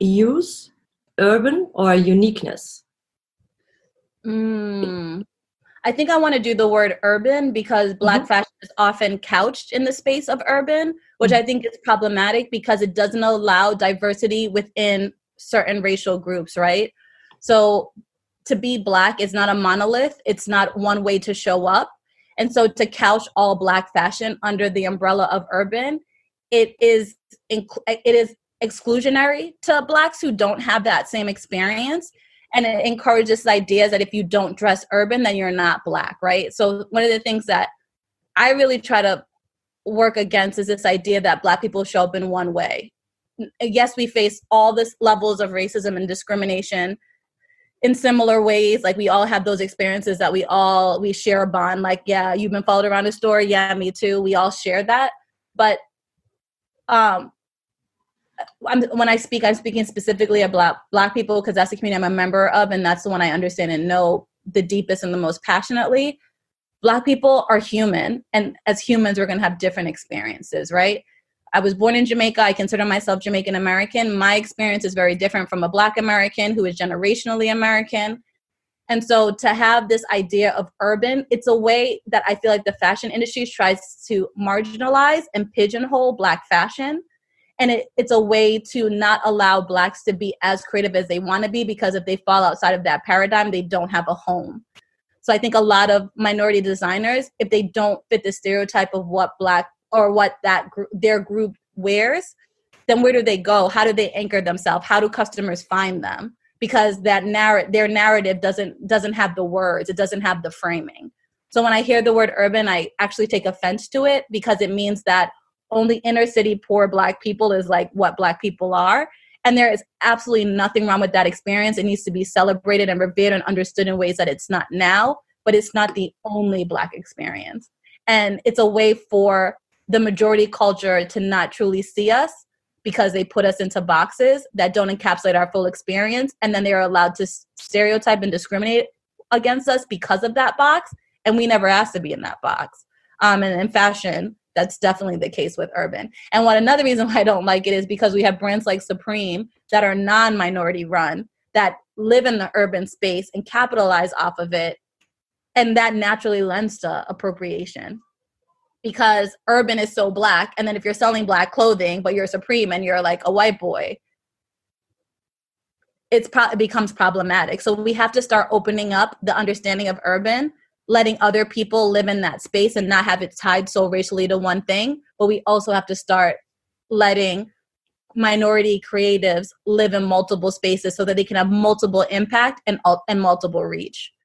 use, urban, or uniqueness? I think I want to do the word urban because Black Mm-hmm. fashion is often couched in the space of urban, which I think is problematic because it doesn't allow diversity within certain racial groups, right? So to be Black is not a monolith. It's not one way to show up. And so to couch all Black fashion under the umbrella of urban, it is it is exclusionary to Blacks who don't have that same experience, and it encourages ideas that if you don't dress urban, then you're not Black, right? So one of the things that I really try to work against is this idea that Black people show up in one way. Yes, we face all this levels of racism and discrimination in similar ways. Like we all have those experiences that we share a bond. Like, yeah, you've been followed around a store. Yeah, me too. We all share that. But um, when I speak, I'm speaking specifically of Black people because that's the community I'm a member of, and that's the one I understand and know the deepest and the most passionately. Black people are human, and as humans, we're going to have different experiences, right? I was born in Jamaica. I consider myself Jamaican American. My experience is very different from a Black American who is generationally American. And so to have this idea of urban, it's a way that I feel like the fashion industry tries to marginalize and pigeonhole Black fashion. And it's a way to not allow Blacks to be as creative as they want to be, because if they fall outside of that paradigm, they don't have a home. So I think a lot of minority designers, if they don't fit the stereotype of what Black or what their group wears, then where do they go? How do they anchor themselves? How do customers find them? Because their narrative doesn't have the words, it doesn't have the framing. So when I hear the word urban, I actually take offense to it because it means that only inner city poor Black people is like what Black people are. And there is absolutely nothing wrong with that experience. It needs to be celebrated and revered and understood in ways that it's not now, but it's not the only Black experience. And it's a way for the majority culture to not truly see us because they put us into boxes that don't encapsulate our full experience. And then they're allowed to stereotype and discriminate against us because of that box. And we never asked to be in that box. And in fashion, that's definitely the case with urban. And another reason why I don't like it is because we have brands like Supreme that are non-minority run, that live in the urban space and capitalize off of it. And that naturally lends to appropriation because urban is so Black. And then if you're selling Black clothing, but you're Supreme and you're like a white boy, it becomes problematic. So we have to start opening up the understanding of urban, letting other people live in that space and not have it tied so racially to one thing. But we also have to start letting minority creatives live in multiple spaces so that they can have multiple impact and multiple reach.